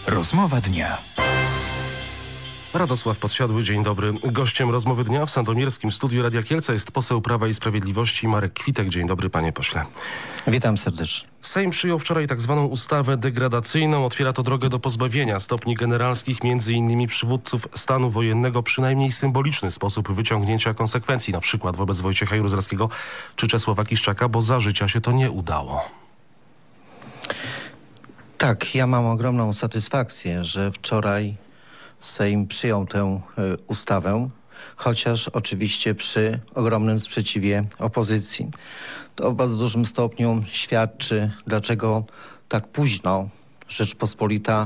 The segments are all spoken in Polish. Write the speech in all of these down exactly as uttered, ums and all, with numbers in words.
Rozmowa dnia. Radosław Podsiadły, dzień dobry. Gościem rozmowy dnia w sandomierskim studiu Radia Kielce jest poseł Prawa i Sprawiedliwości Marek Kwitek. Dzień dobry, panie pośle. Witam serdecznie. Sejm przyjął wczoraj tak zwaną ustawę degradacyjną. Otwiera to drogę do pozbawienia stopni generalskich między innymi przywódców stanu wojennego, przynajmniej symboliczny sposób wyciągnięcia konsekwencji, na przykład wobec Wojciecha Jaruzelskiego czy Czesława Kiszczaka, bo za życia się to nie udało. Tak, ja mam ogromną satysfakcję, że wczoraj Sejm przyjął tę y, ustawę, chociaż oczywiście przy ogromnym sprzeciwie opozycji. To w bardzo dużym stopniu świadczy, dlaczego tak późno Rzeczpospolita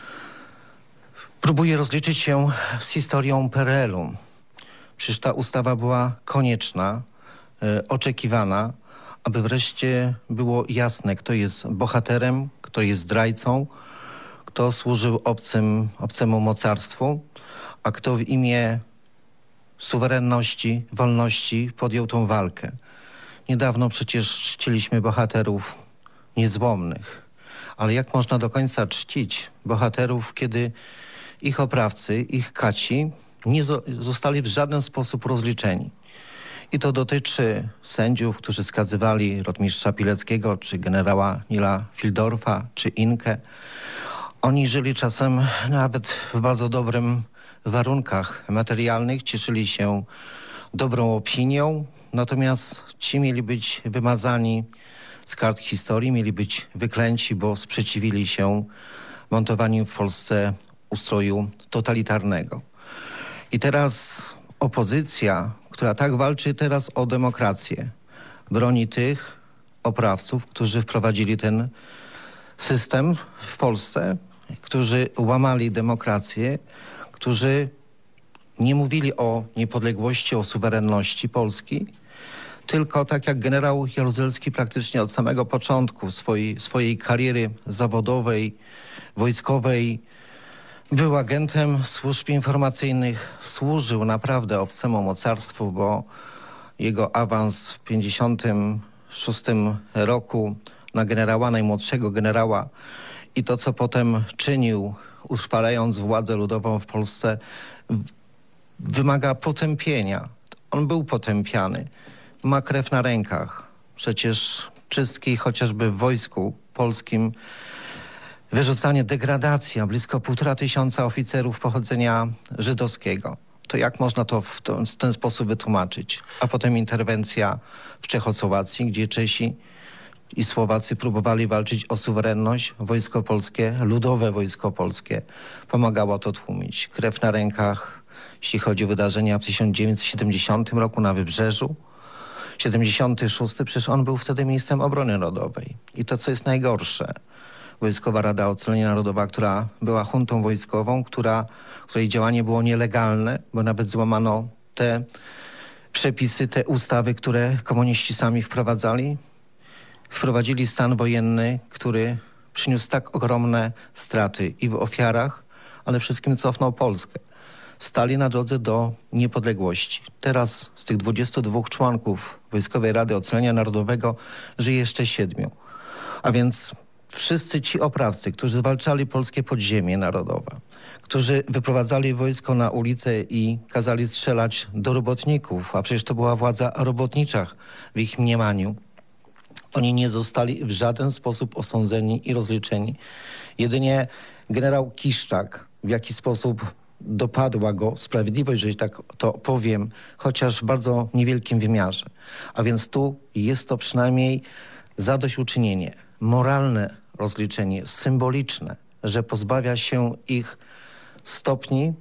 próbuje rozliczyć się z historią P R L u. Przecież ta ustawa była konieczna, y, oczekiwana, aby wreszcie było jasne, kto jest bohaterem, kto jest zdrajcą, kto służył obcym, obcemu mocarstwu, a kto w imię suwerenności, wolności podjął tą walkę. Niedawno przecież czciliśmy bohaterów niezłomnych, ale jak można do końca czcić bohaterów, kiedy ich oprawcy, ich kaci nie zostali w żaden sposób rozliczeni? I to dotyczy sędziów, którzy skazywali rotmistrza Pileckiego, czy generała Nila Fildorfa, czy Inkę. Oni żyli czasem nawet w bardzo dobrym warunkach materialnych, cieszyli się dobrą opinią, natomiast ci mieli być wymazani z kart historii, mieli być wyklęci, bo sprzeciwili się montowaniu w Polsce ustroju totalitarnego. I teraz opozycja, która tak walczy teraz o demokrację, broni tych oprawców, którzy wprowadzili ten system w Polsce, którzy łamali demokrację, którzy nie mówili o niepodległości, o suwerenności Polski, tylko tak jak generał Jaruzelski praktycznie od samego początku swojej, swojej kariery zawodowej, wojskowej był agentem służb informacyjnych, służył naprawdę obcemu mocarstwu, bo jego awans w pięćdziesiątym szóstym roku na generała, najmłodszego generała i to, co potem czynił, utrwalając władzę ludową w Polsce, wymaga potępienia. On był potępiany. Ma krew na rękach. Przecież czystki chociażby w wojsku polskim, wyrzucanie, degradacja, blisko półtora tysiąca oficerów pochodzenia żydowskiego. To jak można to w, to w ten sposób wytłumaczyć? A potem interwencja w Czechosłowacji, gdzie Czesi i Słowacy próbowali walczyć o suwerenność. Wojsko polskie, ludowe wojsko polskie pomagało to tłumić. Krew na rękach, jeśli chodzi o wydarzenia w tysiąc dziewięćset siedemdziesiątym roku na Wybrzeżu. siedemdziesiąty szósty, przecież on był wtedy ministrem obrony narodowej. I to, co jest najgorsze, Wojskowa Rada Ocalenia Narodowa, która była juntą wojskową, która, której działanie było nielegalne, bo nawet złamano te przepisy, te ustawy, które komuniści sami wprowadzali. Wprowadzili stan wojenny, który przyniósł tak ogromne straty i w ofiarach, ale wszystkim cofnął Polskę. Stali na drodze do niepodległości. Teraz z tych dwudziestu dwóch członków Wojskowej Rady Ocalenia Narodowego żyje jeszcze siedmiu. A więc wszyscy ci oprawcy, którzy zwalczali polskie podziemie narodowe, którzy wyprowadzali wojsko na ulicę i kazali strzelać do robotników, a przecież to była władza robotnicza w ich mniemaniu, oni nie zostali w żaden sposób osądzeni i rozliczeni. Jedynie generał Kiszczak, w jaki sposób dopadła go sprawiedliwość, że tak to powiem, chociaż w bardzo niewielkim wymiarze. A więc tu jest to przynajmniej zadośćuczynienie, moralne rozliczenie, symboliczne, że pozbawia się ich stopni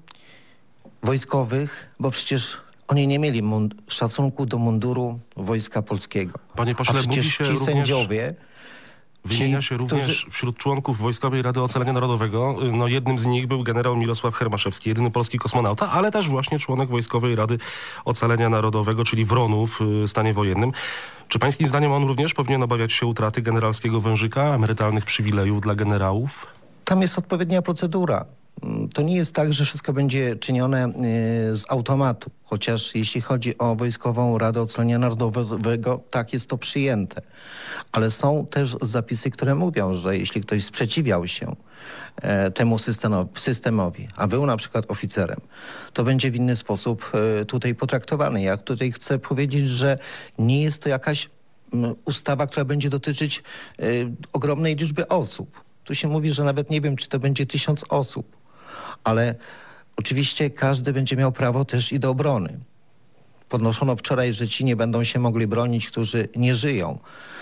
wojskowych, bo przecież oni nie mieli mund- szacunku do munduru Wojska Polskiego. Panie pośle, a przecież mówi się ci również, sędziowie... Wymienia się również którzy... wśród członków Wojskowej Rady Ocalenia Narodowego. No, jednym z nich był generał Mirosław Hermaszewski, jedyny polski kosmonauta, ale też właśnie członek Wojskowej Rady Ocalenia Narodowego, czyli wronów w stanie wojennym. Czy pańskim zdaniem on również powinien obawiać się utraty generalskiego wężyka, emerytalnych przywilejów dla generałów? Tam jest odpowiednia procedura. To nie jest tak, że wszystko będzie czynione y, z automatu, chociaż jeśli chodzi o Wojskową Radę Ocalenia Narodowego, tak jest to przyjęte. Ale są też zapisy, które mówią, że jeśli ktoś sprzeciwiał się e, temu systemowi, a był na przykład oficerem, to będzie w inny sposób e, tutaj potraktowany. Ja tutaj chcę powiedzieć, że nie jest to jakaś m, ustawa, która będzie dotyczyć e, ogromnej liczby osób. Tu się mówi, że nawet nie wiem, czy to będzie tysiąc osób, ale oczywiście każdy będzie miał prawo też i do obrony. Podnoszono wczoraj, że ci nie będą się mogli bronić, którzy nie żyją.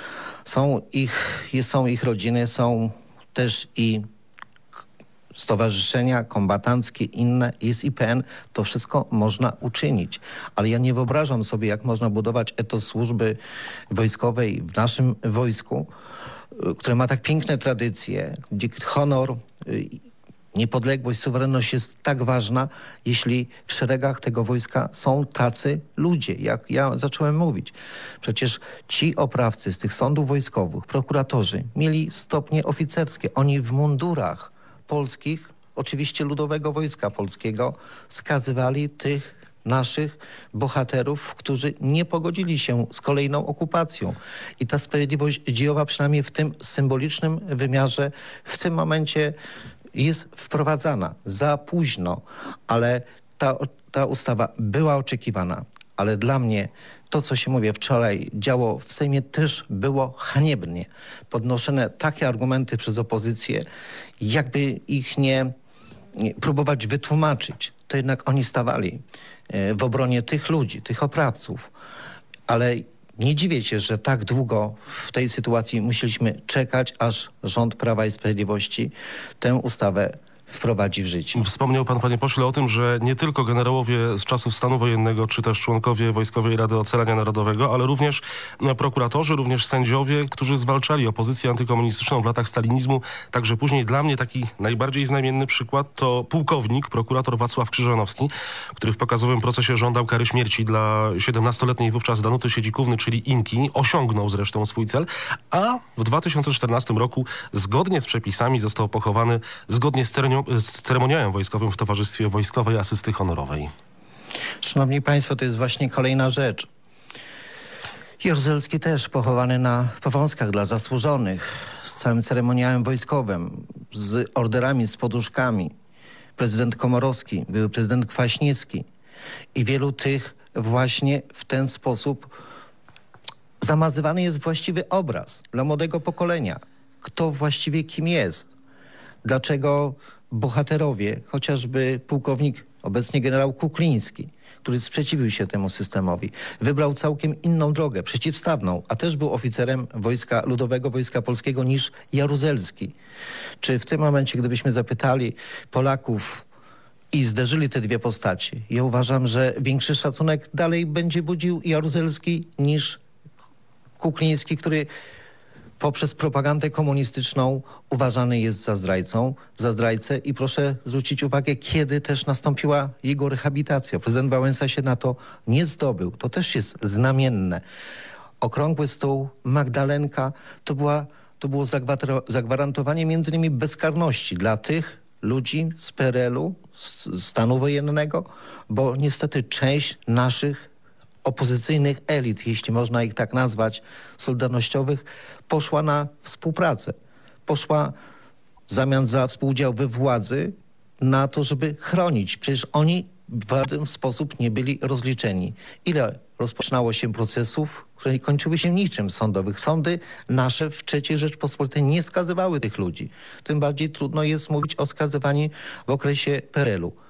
Są ich, są ich rodziny, są też i stowarzyszenia kombatanckie, inne, jest I P N, to wszystko można uczynić. Ale ja nie wyobrażam sobie, jak można budować etos służby wojskowej w naszym wojsku, które ma tak piękne tradycje, gdzie honor, niepodległość, suwerenność jest tak ważna, jeśli w szeregach tego wojska są tacy ludzie, jak ja zacząłem mówić. Przecież ci oprawcy z tych sądów wojskowych, prokuratorzy, mieli stopnie oficerskie. Oni w mundurach polskich, oczywiście Ludowego Wojska Polskiego, skazywali tych naszych bohaterów, którzy nie pogodzili się z kolejną okupacją. I ta sprawiedliwość dziejowa, przynajmniej w tym symbolicznym wymiarze, w tym momencie jest wprowadzana za późno, ale ta, ta ustawa była oczekiwana. Ale dla mnie to, co się mówię wczoraj działo w Sejmie, też było haniebnie. Podnoszone takie argumenty przez opozycję, jakby ich nie, nie próbować wytłumaczyć. To jednak oni stawali w obronie tych ludzi, tych oprawców. Ale nie dziwię się, że tak długo w tej sytuacji musieliśmy czekać, aż rząd Prawa i Sprawiedliwości tę ustawę wprowadzi w życie. Wspomniał pan, panie pośle, o tym, że nie tylko generałowie z czasów stanu wojennego, czy też członkowie Wojskowej Rady Ocalenia Narodowego, ale również prokuratorzy, również sędziowie, którzy zwalczali opozycję antykomunistyczną w latach stalinizmu. Także później dla mnie taki najbardziej znamienny przykład to pułkownik, prokurator Wacław Krzyżanowski, który w pokazowym procesie żądał kary śmierci dla siedemnastoletniej wówczas Danuty Siedzikówny, czyli Inki. Osiągnął zresztą swój cel, a w dwa tysiące czternastym roku zgodnie z przepisami został pochowany zgodnie z ceremonią z ceremoniałem wojskowym w Towarzystwie Wojskowej Asysty Honorowej. Szanowni Państwo, to jest właśnie kolejna rzecz. Jaruzelski też pochowany na Powązkach dla zasłużonych, z całym ceremoniałem wojskowym, z orderami, z poduszkami. Prezydent Komorowski, były prezydent Kwaśniewski i wielu tych właśnie w ten sposób zamazywany jest właściwy obraz dla młodego pokolenia. Kto właściwie kim jest? Dlaczego bohaterowie, chociażby pułkownik, obecnie generał Kukliński, który sprzeciwił się temu systemowi, wybrał całkiem inną drogę, przeciwstawną, a też był oficerem wojska, Ludowego Wojska Polskiego niż Jaruzelski. Czy w tym momencie, gdybyśmy zapytali Polaków i zderzyli te dwie postaci, ja uważam, że większy szacunek dalej będzie budził Jaruzelski niż Kukliński, który poprzez propagandę komunistyczną uważany jest za zdrajcą, za zdrajcę i proszę zwrócić uwagę, kiedy też nastąpiła jego rehabilitacja. Prezydent Wałęsa się na to nie zdobył. To też jest znamienne. Okrągły stół, Magdalenka, to, była, to było zagwarantowanie między innymi bezkarności dla tych ludzi z P R L-u, z stanu wojennego, bo niestety część naszych opozycyjnych elit, jeśli można ich tak nazwać, solidarnościowych, poszła na współpracę. Poszła w zamian za współudział we władzy na to, żeby chronić. Przecież oni w żaden sposób nie byli rozliczeni. Ile rozpoczynało się procesów, które nie kończyły się niczym sądowych. Sądy nasze w trzeciej Rzeczpospolitej nie skazywały tych ludzi. Tym bardziej trudno jest mówić o skazywaniu w okresie P R L-u.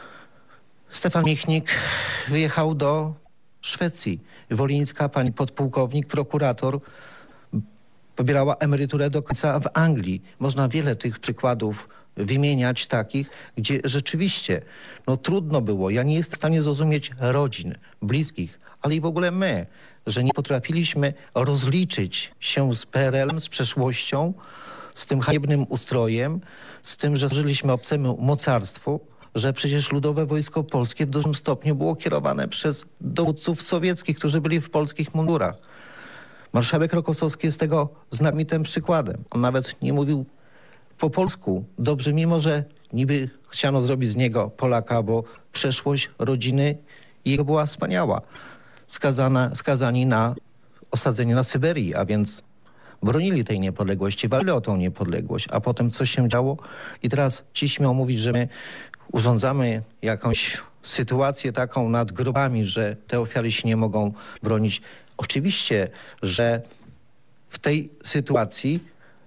Stefan Michnik wyjechał do Szwecji. Wolińska, pani podpułkownik, prokurator, pobierała emeryturę do końca w Anglii. Można wiele tych przykładów wymieniać takich, gdzie rzeczywiście no, trudno było. Ja nie jestem w stanie zrozumieć rodzin, bliskich, ale i w ogóle my, że nie potrafiliśmy rozliczyć się z P R L-em, z przeszłością, z tym haniebnym ustrojem, z tym, że żyliśmy obcemu mocarstwu, że przecież Ludowe Wojsko Polskie w dużym stopniu było kierowane przez dowódców sowieckich, którzy byli w polskich mundurach. Marszałek Rokossowski jest tego znakomitym przykładem. On nawet nie mówił po polsku dobrze, mimo że niby chciano zrobić z niego Polaka, bo przeszłość rodziny jego była wspaniała. Skazana, skazani na osadzenie na Syberii, a więc bronili tej niepodległości, walczyli o tą niepodległość, a potem co się działo? I teraz ci śmią mówić, że my urządzamy jakąś sytuację taką nad grobami, że te ofiary się nie mogą bronić. Oczywiście, że w tej sytuacji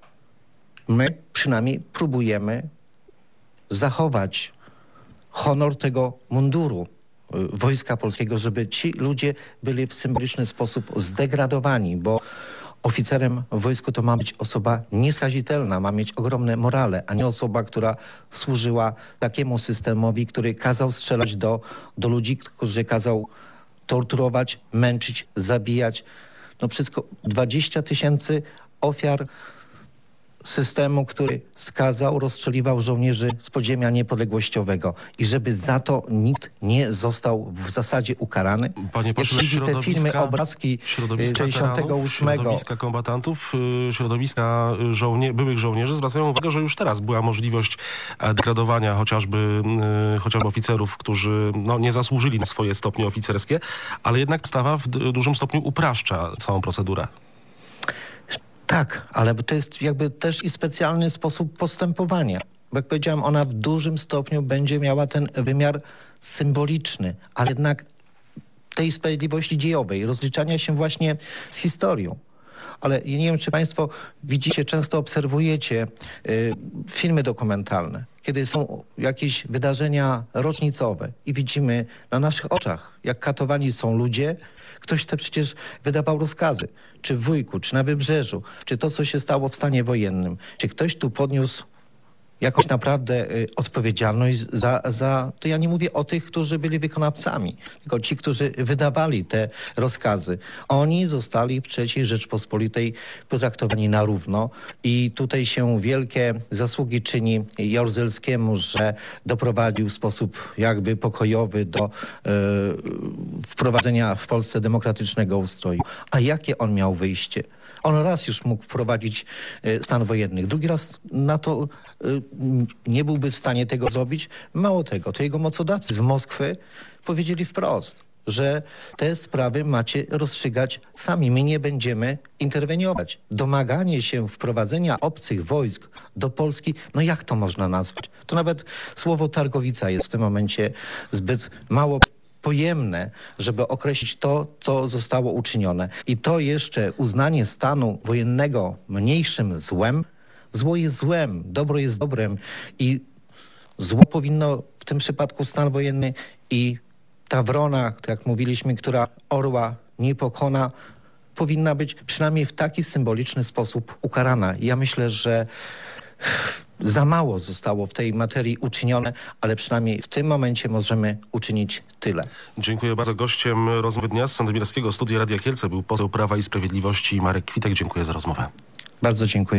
my przynajmniej próbujemy zachować honor tego munduru Wojska Polskiego, żeby ci ludzie byli w symboliczny sposób zdegradowani, bo oficerem w wojsku to ma być osoba nieskazitelna, ma mieć ogromne morale, a nie osoba, która służyła takiemu systemowi, który kazał strzelać do, do ludzi, którzy kazał torturować, męczyć, zabijać. No wszystko, dwadzieścia tysięcy ofiar systemu, który skazał, rozstrzeliwał żołnierzy z podziemia niepodległościowego i żeby za to nikt nie został w zasadzie ukarany. Panie pośle, jeśli te filmy, obrazki sześćdziesiątego ósmego środowiska kombatantów, środowiska żołnie byłych żołnierzy zwracają uwagę, że już teraz była możliwość degradowania chociażby, chociażby oficerów, którzy no, nie zasłużyli na swoje stopnie oficerskie, ale jednak ustawa w dużym stopniu upraszcza całą procedurę. Tak, ale to jest jakby też i specjalny sposób postępowania. Bo jak powiedziałem, ona w dużym stopniu będzie miała ten wymiar symboliczny, ale jednak tej sprawiedliwości dziejowej, rozliczania się właśnie z historią. Ale ja nie wiem, czy państwo widzicie, często obserwujecie y, filmy dokumentalne, kiedy są jakieś wydarzenia rocznicowe i widzimy na naszych oczach, jak katowani są ludzie. Ktoś te przecież wydawał rozkazy, czy w Wujku, czy na Wybrzeżu, czy to, co się stało w stanie wojennym. Czy ktoś tu podniósł jakąś naprawdę y, odpowiedzialność za, za... To ja nie mówię o tych, którzy byli wykonawcami, tylko ci, którzy wydawali te rozkazy. Oni zostali w trzeciej Rzeczpospolitej potraktowani na równo i tutaj się wielkie zasługi czyni Jaruzelskiemu, że doprowadził w sposób jakby pokojowy do y, wprowadzenia w Polsce demokratycznego ustroju. A jakie on miał wyjście? On raz już mógł wprowadzić stan wojenny, drugi raz na to nie byłby w stanie tego zrobić. Mało tego, to jego mocodawcy z Moskwy powiedzieli wprost, że te sprawy macie rozstrzygać sami. My nie będziemy interweniować. Domaganie się wprowadzenia obcych wojsk do Polski, no jak to można nazwać? To nawet słowo targowica jest w tym momencie zbyt mało pojemne, żeby określić to, co zostało uczynione. I to jeszcze uznanie stanu wojennego mniejszym złem. Zło jest złem, dobro jest dobrem i zło powinno w tym przypadku stan wojenny i ta wrona, jak mówiliśmy, która orła nie pokona, powinna być przynajmniej w taki symboliczny sposób ukarana. Ja myślę, że za mało zostało w tej materii uczynione, ale przynajmniej w tym momencie możemy uczynić tyle. Dziękuję bardzo. Gościem rozmowy dnia z Sandomierskiego Studia Radia Kielce był poseł Prawa i Sprawiedliwości Marek Kwitek. Dziękuję za rozmowę. Bardzo dziękuję.